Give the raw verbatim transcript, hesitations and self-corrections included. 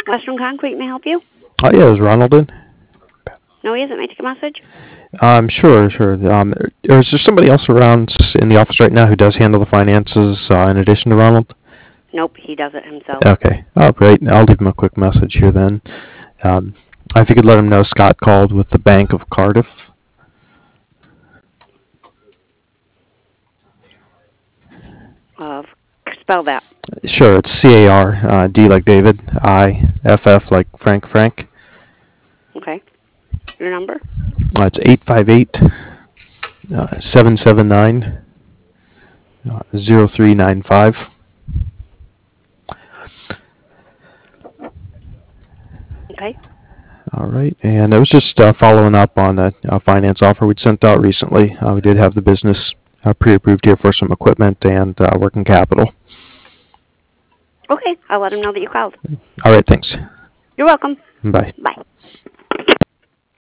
Western Concrete, may I help you? Oh, yeah, is Ronald in? No, he isn't. May I take a message? Um, sure, sure. Um, or is there somebody else around in the office right now who does handle the finances uh, in addition to Ronald? Nope, he does it himself. Okay. Oh, great. I'll leave him a quick message here then. Um, if you could let him know Scott called with the Bank of Cardiff. Uh, spell that. Sure, it's C A R, uh, D like David, I, F F like Frank Frank. Okay. Your number? Uh, it's eight five eight, seven seven nine, zero three nine five. Okay. All right, and I was just uh, following up on a, a finance offer we'd sent out recently. Uh, we did have the business uh, pre-approved here for some equipment and uh, working capital. Okay, I'll let him know that you called. All right, thanks. You're welcome. Bye. Bye.